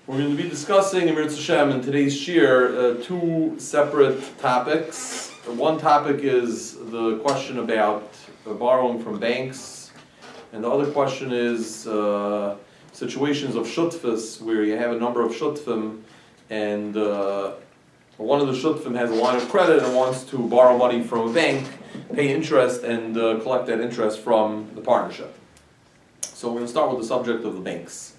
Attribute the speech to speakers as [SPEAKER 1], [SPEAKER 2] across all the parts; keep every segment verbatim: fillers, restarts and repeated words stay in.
[SPEAKER 1] We're going to be discussing in Mirz Hashem in today's shir uh, two separate topics. One topic is the question about uh, borrowing from banks, and the other question is uh, situations of shutfas where you have a number of shutfim, and uh, one of the shutfim has a line of credit and wants to borrow money from a bank, pay interest, and uh, collect that interest from the partnership. So we're going to start with the subject of the banks.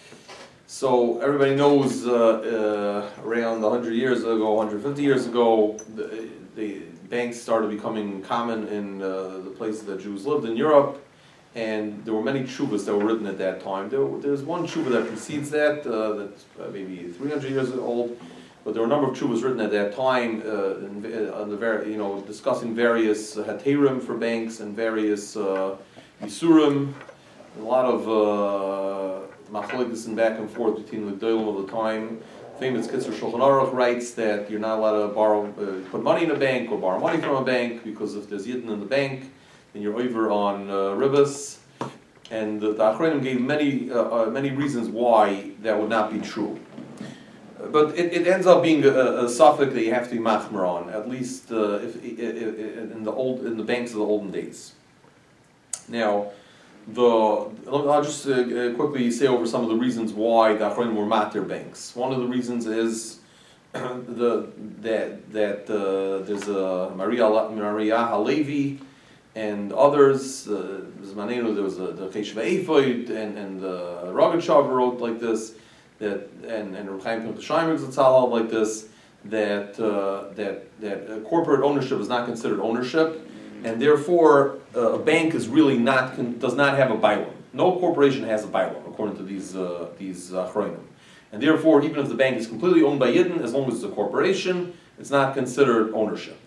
[SPEAKER 1] So everybody knows uh, uh, around one hundred years ago, one hundred fifty years ago, the, the banks started becoming common in uh, the places that Jews lived in Europe, and there were many tshuvas that were written at that time. There, there's one tshuva that precedes that, uh, that's uh, maybe three hundred years old, but there were a number of tshuvas written at that time, uh, in, uh, on the ver- you know, discussing various uh, heterim for banks and various uh, yisurim, a lot of uh, machlokes and back and forth between the Gedolim of the time. Famous Kitzur Shulchan Aruch writes that you're not allowed to borrow, uh, put money in a bank or borrow money from a bank, because if there's yidden in the bank, then you're over on uh, ribas. And the, the Achronim gave many uh, uh, many reasons why that would not be true. Uh, but it, it ends up being a, a suffix that you have to be machmer on, at least uh, if, if, if, in the old in the banks of the olden days. Now, The, I'll just uh, quickly say over some of the reasons why the Achronim were matir banks. One of the reasons is the that that uh, there's a Maria Maria Halevi and others. Uh, there was a, the Cheshiva Ephod and and the Rogachover wrote like this, that and and Reb Chaim Shaimer Zatzal like this, that uh, that that uh, corporate ownership is not considered ownership. And therefore, uh, a bank is really not con- does not have a bailam. No corporation has a bailam, according to these uh, these achronim. And therefore, even if the bank is completely owned by Yidden, as long as it's a corporation, it's not considered ownership.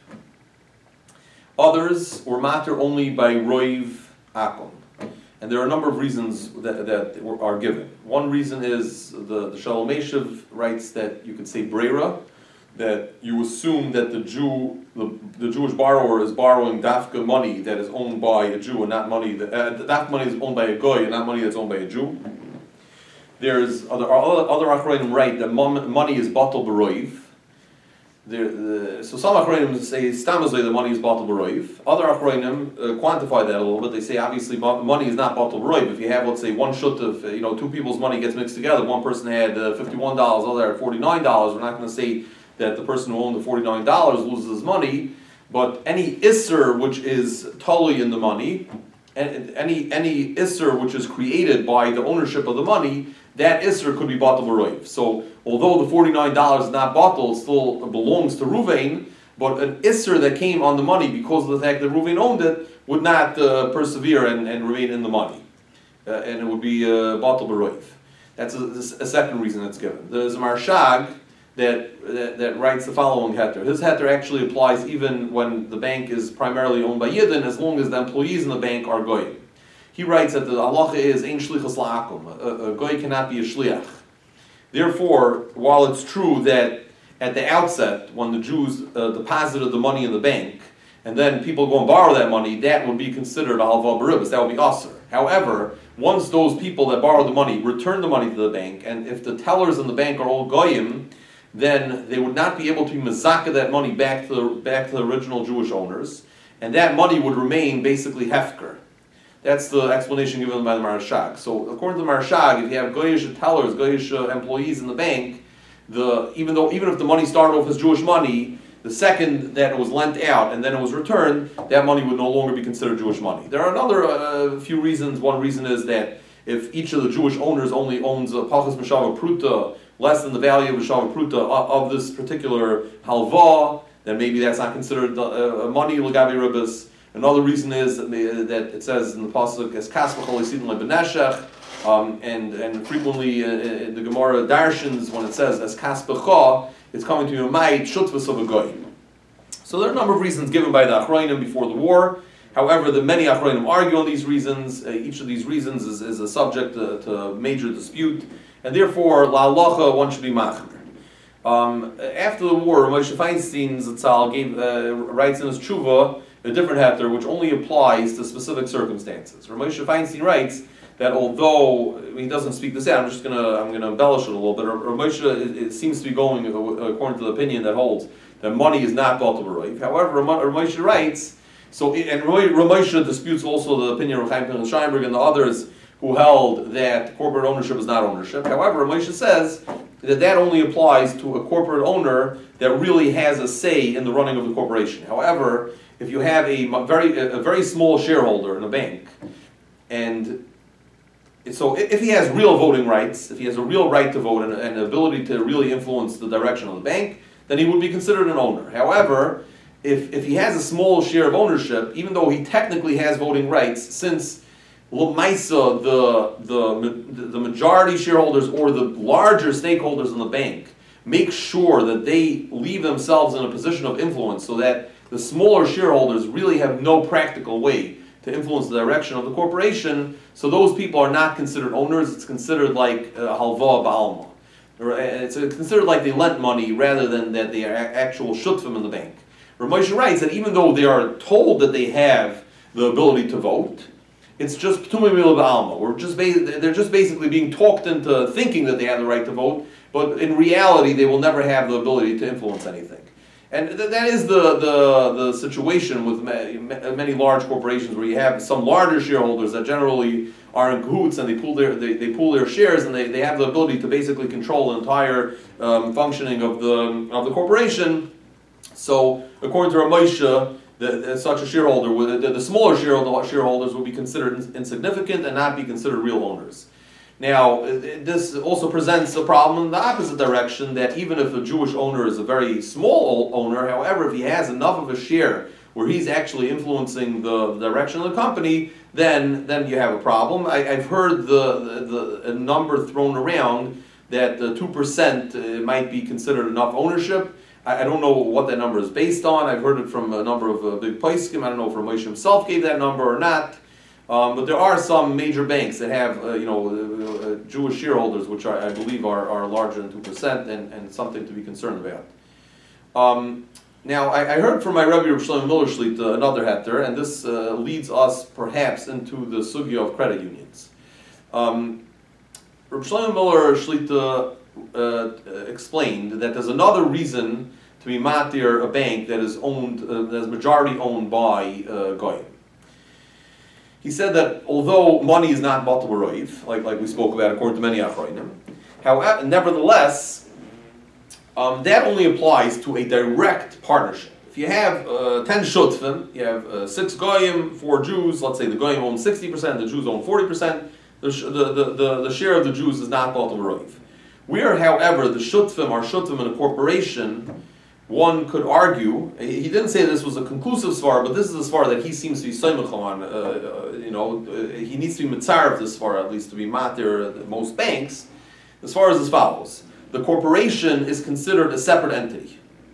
[SPEAKER 1] Others were matter only by roiv akum, and there are a number of reasons that that are given. One reason is the the Shalom Eshiv writes that you could say breira, that you assume that the Jew, the, the Jewish borrower is borrowing dafka money that is owned by a Jew and not money that uh, dafka money is owned by a goy and not money that's owned by a Jew. There's other other other achronim write that money is batal b'roiv. The, so some achronim say stamazay the money is batal b'roiv. Other achronim uh, quantify that a little bit. They say obviously money is not batal b'roiv. If you have, let's say, one shut of uh, you know two people's money gets mixed together, one person had uh, fifty-one dollars, other had forty-nine dollars. We're not going to say that the person who owned the forty-nine dollars loses his money, but any isser which is totally in the money, and any any isser which is created by the ownership of the money, that isser could be batal b'roiv. So although the forty-nine dollars is not batal, it still belongs to Ruvain, but an isser that came on the money because of the fact that Ruvain owned it would not uh, persevere and, and remain in the money, uh, and it would be uh, batal b'roiv. That's a, a second reason that's given. There's a Marshag That, that that writes the following heter. His heter actually applies even when the bank is primarily owned by Yidden, as long as the employees in the bank are goyim. He writes that the halacha is ein shlichus la'akum. A, a goy cannot be a shliach. Therefore, while it's true that at the outset, when the Jews uh, deposited the money in the bank, and then people go and borrow that money, that would be considered halva b'ribus. That would be aser. However, once those people that borrowed the money return the money to the bank, and if the tellers in the bank are all goyim, then they would not be able to mazaka that money back to the back to the original Jewish owners, and that money would remain basically hefker. That's the explanation given by the Marashag. So according to the Marashag, if you have goyish tellers, goyish uh, employees in the bank, the even though even if the money started off as Jewish money, the second that it was lent out and then it was returned, that money would no longer be considered Jewish money. There are another uh, few reasons. One reason is that if each of the Jewish owners only owns a pachas mishava pruta, less than the value of a shava pruta of this particular halva, then maybe that's not considered uh, money l'gabi ribus. Another reason is that, that it says in the pasuk as kas b'chol yisidin lebeneshech, um, and and frequently uh, in the Gemara darshins when it says as kas b'cha, it's coming to a mayit shutvus of a goy. So there are a number of reasons given by the achronim before the war. However, the many achronim argue on these reasons. Uh, each of these reasons is, is a subject to, to major dispute. And therefore, la halacha, one should be machmer. Um, after the war, Moshe Feinstein Zatzal gave, uh, writes in his tshuva a different heter, which only applies to specific circumstances. Moshe Feinstein writes that although he doesn't speak this out, I'm just gonna I'm gonna embellish it a little bit. Rav Moshe, it, it seems to be going according to the opinion that holds that money is not batal b'roiv. However, Rav Moshe writes, so and Rav Moshe disputes also the opinion of Chaim Pinchas Scheinberg and the others who held that corporate ownership is not ownership. However, Rav Moshe says that that only applies to a corporate owner that really has a say in the running of the corporation. However, if you have a very a very small shareholder in a bank, and so if he has real voting rights, if he has a real right to vote and an ability to really influence the direction of the bank, then he would be considered an owner. However, if, if he has a small share of ownership, even though he technically has voting rights, since L'maisa, the, the, the majority shareholders or the larger stakeholders in the bank make sure that they leave themselves in a position of influence so that the smaller shareholders really have no practical way to influence the direction of the corporation, so those people are not considered owners. It's considered like halva ba'alma. It's considered like they lent money rather than that they are actual shutfim in the bank. Rav Moshe writes that even though they are told that they have the ability to vote, it's just p'tumim mila ba'alma. We're just ba- they're just basically being talked into thinking that they have the right to vote, but in reality they will never have the ability to influence anything. And th- that is the, the, the situation with ma- many large corporations where you have some larger shareholders that generally are in cahoots and they pool their they, they pool their shares and they, they have the ability to basically control the entire um, functioning of the of the corporation. So according to Rav Moshe, the, the, such a shareholder, the, the smaller shareholder, shareholders will be considered insignificant and not be considered real owners. Now, this also presents a problem in the opposite direction, that even if a Jewish owner is a very small owner, however, if he has enough of a share where he's actually influencing the, the direction of the company, then then you have a problem. I, I've heard the, the, the a number thrown around that the two percent might be considered enough ownership. I, I don't know what that number is based on. I've heard it from a number of uh, big poskim. I don't know if Rav Moshe himself gave that number or not. Um, but there are some major banks that have, uh, you know, uh, uh, Jewish shareholders, which are, I believe are, are larger than two percent, and, and something to be concerned about. Um, now, I, I heard from my Rebbe Rav Shlomo Miller Shlita another heter, and this uh, leads us perhaps into the sugya of credit unions. Um, Rav Shlomo Miller Shlita uh, explained that there's another reason to be matir a bank that is owned, uh, that is majority owned by uh, goyim. He said that although money is not batal b'roiv, like like we spoke about according to many achronim, however, nevertheless, um, that only applies to a direct partnership. If you have uh, ten shutfim, you have uh, six goyim, four Jews. Let's say the goyim own sixty percent, the Jews own forty percent. The, sh- the, the, the the share of the Jews is not batal b'roiv. Where, however, the shutfim are shutfim in a corporation, one could argue, he didn't say this was a conclusive svar, but this is a svar that he seems to be soymech on. Uh, uh, you know, uh, he needs to be mitzar of this svar, at least to be matir at most banks. The svar is as follows: the corporation is considered a separate entity.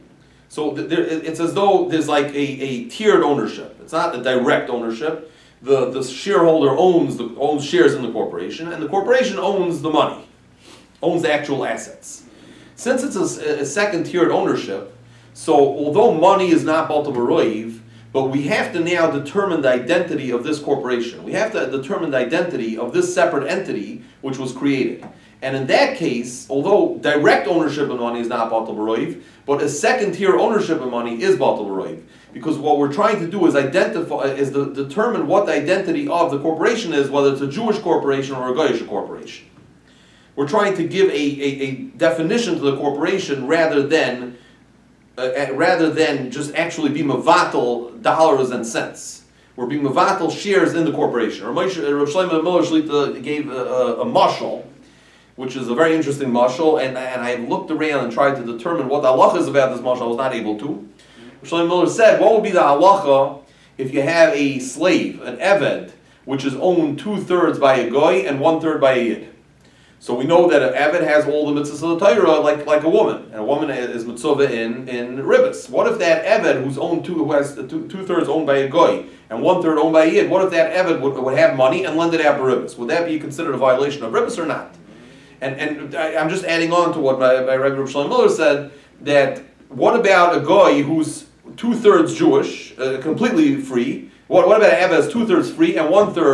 [SPEAKER 1] So th- there, it's as though there's like a, a tiered ownership. It's not a direct ownership. The the shareholder owns the owns shares in the corporation, and the corporation owns the money, owns the actual assets. Since it's a, a second tiered ownership, so although money is not batal b'roiv, but we have to now determine the identity of this corporation. We have to determine the identity of this separate entity which was created. And in that case, although direct ownership of money is not batal b'roiv, but a second tier ownership of money is batal b'roiv. Because what we're trying to do is identify, is to determine what the identity of the corporation is, whether it's a Jewish corporation or a Goyish corporation. We're trying to give a, a, a definition to the corporation rather than uh, rather than just actually be mevatel dollars and cents. We're being mevatel shares in the corporation. Rav Shlomo Miller Shlita gave a, a, a mashal, which is a very interesting mashal, and, and I looked around and tried to determine what the halacha is about this mashal. I was not able to. Rav Shlomo Miller said, what would be the halacha if you have a slave, an eved, which is owned two-thirds by a goy and one-third by a yid? So we know that an eved has all the mitzvahs of the Torah like, like a woman, and a woman is mitzvah in, in ribbis. What if that eved who's owned two, who has two, two-thirds owned by a goy and one-third owned by a yid, what if that eved would, would have money and lend it out ribbis? Would that be considered a violation of ribbis or not? And and I, I'm just adding on to what my, my Rebbe Rav Shlomo Miller said, that what about a goy who's two-thirds Jewish, uh, completely free? What, what about an eved that's two-thirds free and one-third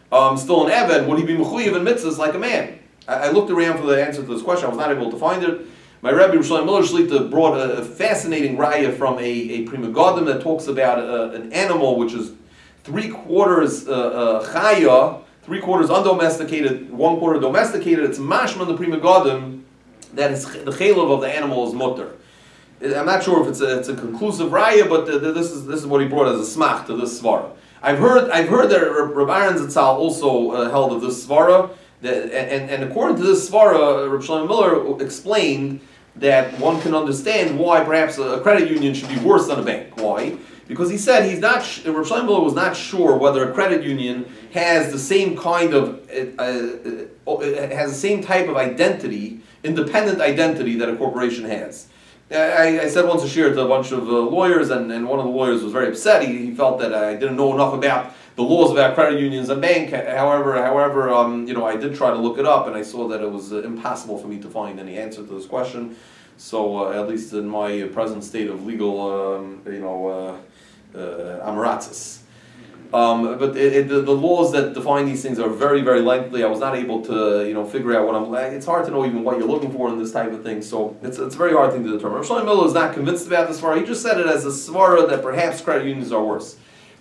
[SPEAKER 1] um, still an Eved, would he be mechuyev in mitzvahs like a man? I, I looked around for the answer to this question. I was not able to find it. My Rebbe Rishonim Miller Shlita brought a, a fascinating raya from a, a Prima Godim that talks about a, an animal which is three quarters uh, uh, chaya, three quarters undomesticated, one quarter domesticated. It's mashma in the Prima Godim that is, the chaylev of the animal is mutter. I'm not sure if it's a, it's a conclusive raya, but the, the, this is this is what he brought as a smach to this svara. I've heard I've heard that Reb Aaron Zatzal also uh, held of this svara, that, and, and according to this svara, Reb Shlomo Miller explained that one can understand why perhaps a credit union should be worse than a bank. Why? Because he said he's not. Reb Shlomo Miller was not sure whether a credit union has the same kind of uh, uh, has the same type of identity, independent identity that a corporation has. I, I said once a share to a bunch of uh, lawyers, and, and one of the lawyers was very upset. He, he felt that I didn't know enough about the laws about credit unions and bank. However, however, um, you know, I did try to look it up, and I saw that it was uh, impossible for me to find any answer to this question. So, uh, at least in my present state of legal, um, you know, uh, uh, amaratzis. Um, but it, it, the, the laws that define these things are very, very lengthy. I was not able to, you know, figure out what I'm. It's hard to know even what you're looking for in this type of thing. So it's it's a very hard thing to determine. Rav Shlomo Miller is not convinced about this svara. He just said it as a svara that perhaps credit unions are worse.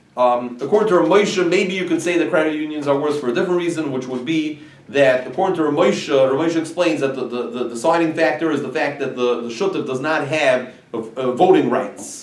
[SPEAKER 1] Um, according to Rav Moshe, maybe you could say that credit unions are worse for a different reason, which would be that according to Rav Moshe, Rav Moshe explains that the, the, the deciding factor is the fact that the, the shutef does not have uh, uh, voting rights.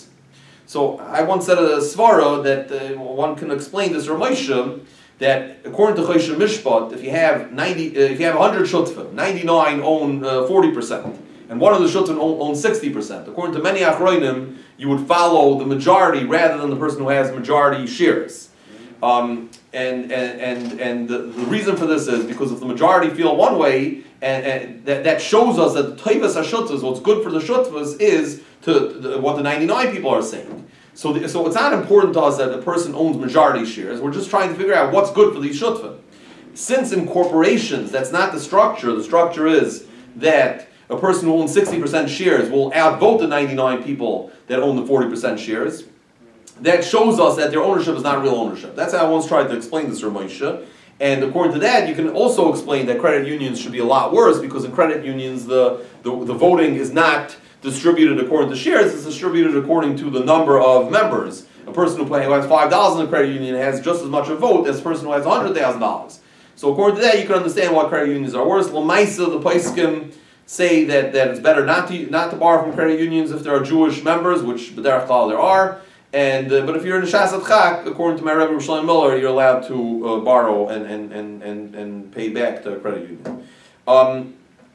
[SPEAKER 1] So I once said a svara that uh, one can explain this Rav Moshe that according to Choshen Mishpat, if you have ninety, uh, if you have one hundred shutfim, ninety-nine own uh, forty percent, and one of the shutfim own, own sixty percent. According to many achronim, you would follow the majority rather than the person who has majority shares. Um, and and and and the, the reason for this is because if the majority feel one way, and, and that, that shows us that the taivas hashutfas, what's good for the shutfas, is to the, what the ninety-nine people are saying. So, the, so it's not important to us that the person owns majority shares. We're just trying to figure out what's good for these shutfim. Since in corporations, that's not the structure. The structure is that a person who owns sixty percent shares will outvote the ninety-nine people that own the forty percent shares. That shows us that their ownership is not real ownership. That's how I once tried to explain this to Rav Moshe. And according to that, you can also explain that credit unions should be a lot worse, because in credit unions, the, the, the voting is not distributed according to shares, it's distributed according to the number of members. A person who has five dollars in a credit union has just as much a vote as a person who has one hundred thousand dollars. So according to that, you can understand why credit unions are worse. L'maisa, the Paiskim say that, that it's better not to not to borrow from credit unions if there are Jewish members, which b'derech klal there are. And uh, but if you're in a Shasat Chak, according to my Rebbe Shlomo Miller, you're allowed to uh, borrow and, and, and, and, and pay back to a credit union. Um,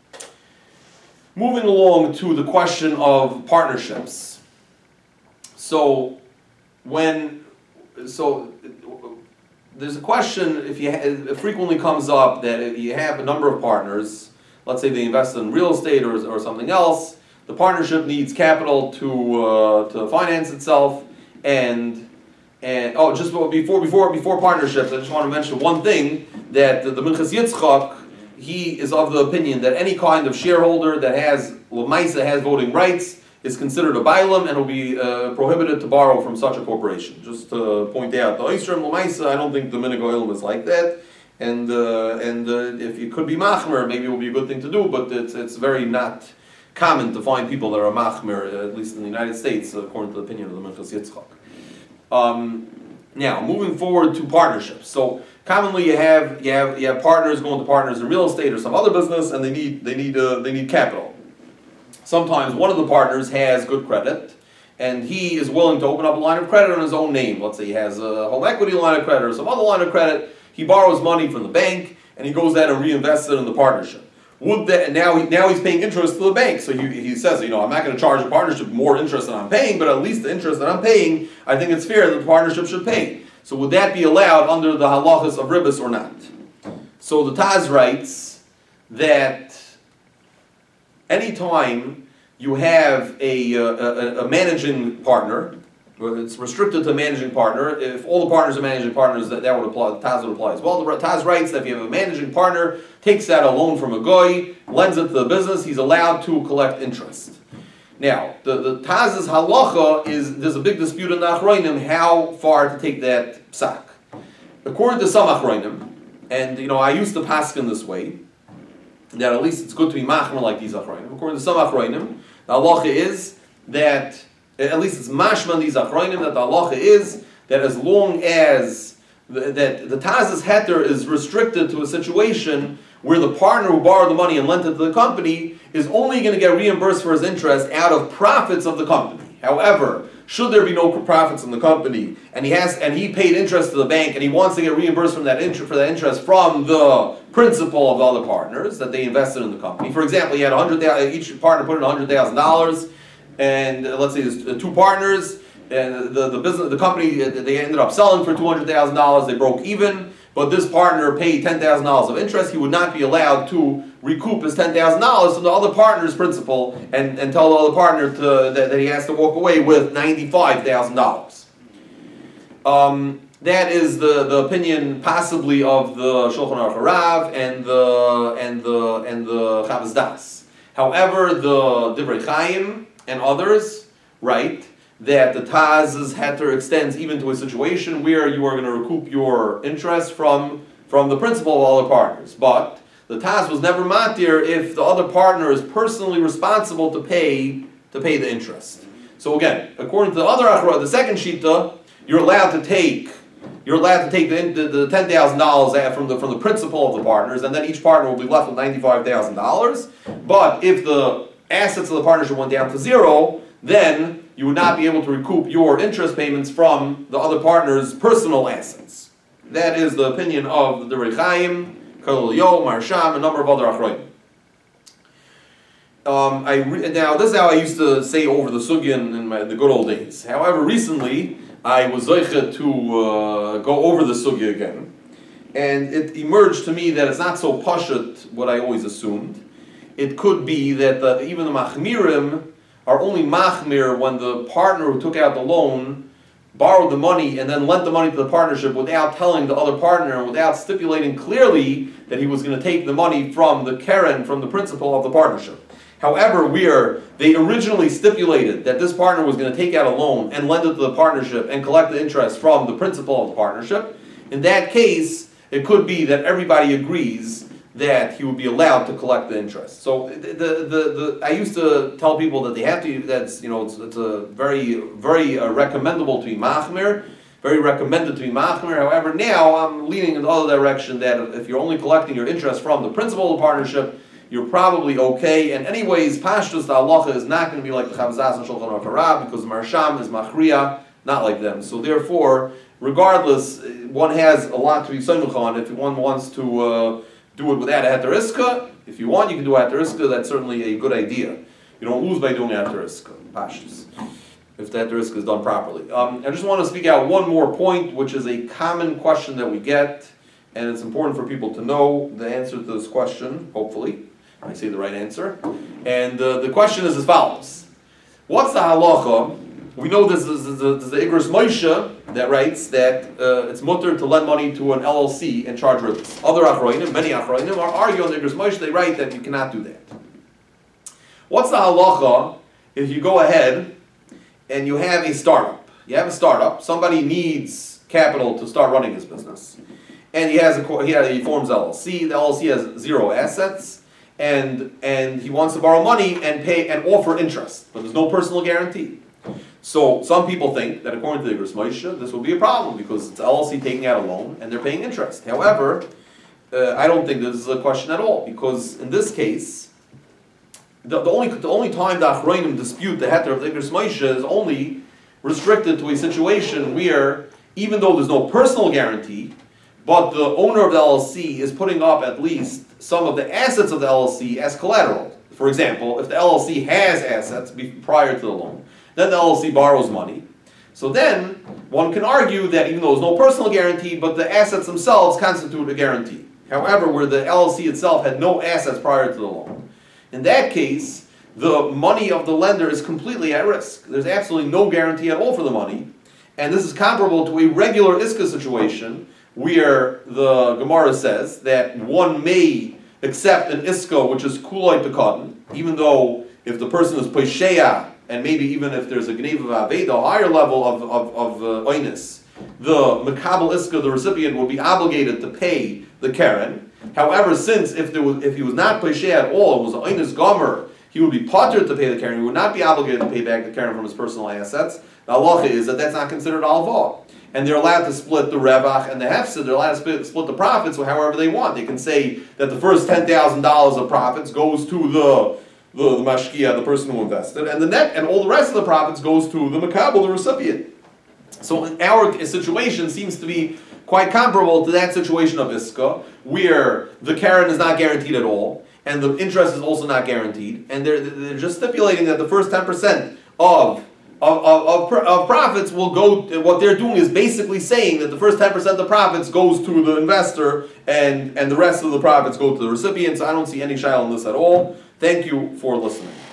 [SPEAKER 1] moving along to the question of partnerships. So when so there's a question, if you ha- it frequently comes up that if you have a number of partners, let's say they invest in real estate or or something else, the partnership needs capital to uh, to finance itself. And and oh, just before before before partnerships, I just want to mention one thing, that the, the Minchas Yitzchak, he is of the opinion that any kind of shareholder that has l'maisa has voting rights is considered a bailam and will be uh, prohibited to borrow from such a corporation. Just to point out, the Oisram l'maisa, I don't think the Minig Oilam is like that. And uh, and uh, if it could be machmer, maybe it would be a good thing to do, but it's it's very not common to find people that are machmer, at least in the United States, according to the opinion of the Minchas Yitzchak. Um, now, moving forward to partnerships. So commonly, you have you have you have partners going to partners in real estate or some other business, and they need they need uh, they need capital. Sometimes one of the partners has good credit, and he is willing to open up a line of credit on his own name. Let's say he has a home equity line of credit or some other line of credit. He borrows money from the bank, and he goes out and reinvests it in the partnership. Would that now he now he's paying interest to the bank, so he, he says, you know, I'm not going to charge the partnership more interest than I'm paying, but at least the interest that I'm paying, I think it's fair that the partnership should pay. So would that be allowed under the halachas of ribos or not? So the Taz writes that anytime you have a, a, a managing partner, it's restricted to managing partner. If all the partners are managing partners, that, that would apply. The Taz would apply as well. The Taz writes that if you have a managing partner, takes out a loan from a goy, lends it to the business, he's allowed to collect interest. Now, the, the Taz's halacha is, there's a big dispute in the Achronim how far to take that psak. According to some Achronim, and you know, I used to paskin this way, that at least it's good to be machmer like these achronim. According to some achronim, the halacha is that, at least it's mashman these achronim, that the halacha is that as long as the, that the taz's heter is restricted to a situation where the partner who borrowed the money and lent it to the company is only going to get reimbursed for his interest out of profits of the company. However, should there be no profits in the company, and he has and he paid interest to the bank, and he wants to get reimbursed from that interest for that interest from the principal of the other partners that they invested in the company. For example, he had a hundred each partner put in a hundred thousand dollars, and uh, let's say there's two partners, and the the business the company they ended up selling for two hundred thousand dollars. They broke even. But this partner paid ten thousand dollars of interest. He would not be allowed to recoup his ten thousand dollars from the other partner's principal and, and tell the other partner to, that, that he has to walk away with ninety-five thousand dollars. Um, that is the, the opinion possibly of the Shulchan Aruch Harav and the and the and the Chavaz Das. However, the Divrei Chaim and others write that the Taz's heter extends even to a situation where you are going to recoup your interest from, from the principal of all the partners. But the Taz was never matir if the other partner is personally responsible to pay to pay the interest. So again, according to the other achra, the second shita, you're allowed to take you're allowed to take the, the, the ten thousand dollars from the from the principal of the partners, and then each partner will be left with ninety-five thousand dollars. But if the assets of the partnership went down to zero, then you would not be able to recoup your interest payments from the other partner's personal assets. That is the opinion of the Divrei Chaim, Kol Yo, Marsham, a number of other achronim. Um, I re- now this is how I used to say over the sugyan in my, the good old days. However, recently I was zoichet to uh, go over the sugya again, and it emerged to me that it's not so pashut what I always assumed. It could be that the, even the machmirim are only machmir when the partner who took out the loan borrowed the money and then lent the money to the partnership without telling the other partner and without stipulating clearly that he was going to take the money from the keren, from the principal of the partnership. However, where they originally stipulated that this partner was going to take out a loan and lend it to the partnership and collect the interest from the principal of the partnership, in that case, it could be that everybody agrees that he would be allowed to collect the interest. So the, the, the, the I used to tell people that they have to, that's, you know, it's, it's a very, very uh, recommendable to be machmir, very recommended to be machmir. However, now I'm leaning in the other direction that if you're only collecting your interest from the principal of the partnership, you're probably okay. And anyways, pashtus, the halacha is not going to be like the Chavaz Das and Shulchan Aruch Harav, because the Marsham is machriya, not like them. So therefore, regardless, one has a lot to be sonuch on if one wants to uh, do it without a heter iska. If you want, you can do a heter iska. That's certainly a good idea. You don't lose by doing a heter iska. Pashtus, if the heter iska is done properly. Um, I just want to speak out one more point, which is a common question that we get, and it's important for people to know the answer to this question, hopefully. I say the right answer. And uh, the question is as follows. What's the halacha? We know this is, this is the Igros Moshe that writes that uh, it's mutter to lend money to an L L C and charge ribos. Other achroinim, many achroinim, are arguing on the Igros Moshe. They write that you cannot do that. What's the halacha if you go ahead and you have a startup? You have a startup. Somebody needs capital to start running his business, and he has a he, has, he forms L L C. The L L C has zero assets. And and he wants to borrow money and pay and offer interest, but there's no personal guarantee. So some people think that according to the Igros Moshe, this will be a problem because it's L L C taking out a loan and they're paying interest. However, uh, I don't think this is a question at all, because in this case, the, the only the only time the Achronim dispute the heter of the Igros Moshe is only restricted to a situation where, even though there's no personal guarantee, but the owner of the L L C is putting up at least some of the assets of the L L C as collateral. For example, if the L L C has assets prior to the loan, then the L L C borrows money. So then, one can argue that even though there's no personal guarantee, but the assets themselves constitute a guarantee. However, where the L L C itself had no assets prior to the loan, in that case, the money of the lender is completely at risk. There's absolutely no guarantee at all for the money. And this is comparable to a regular Iska situation, where the Gemara says that one may accept an iska which is kuloi pekadon, even though if the person is pesheya, and maybe even if there's a gneva aveda, a higher level of of, of uh, oinus, the Makabel Iska, the recipient, will be obligated to pay the Karen. However, since if there was, if he was not Peshe at all, it was an Einis Gomer, he would be potter to pay the Karen, he would not be obligated to pay back the Karen from his personal assets. The halacha is that that's not considered alva. And they're allowed to split the revach and the hefsid. They're allowed to split, split the profits however they want. They can say that the first ten thousand dollars of profits goes to the the, the mashkia, the person who invested, and the net and all the rest of the profits goes to the makabel, the recipient. So our situation seems to be quite comparable to that situation of Iska, where the Karen is not guaranteed at all, and the interest is also not guaranteed, and they're they're just stipulating that the first ten percent of Of, of, of profits will go, what they're doing is basically saying that the first ten percent of profits goes to the investor and, and the rest of the profits go to the recipient. So I don't see any shayla on this at all. Thank you for listening.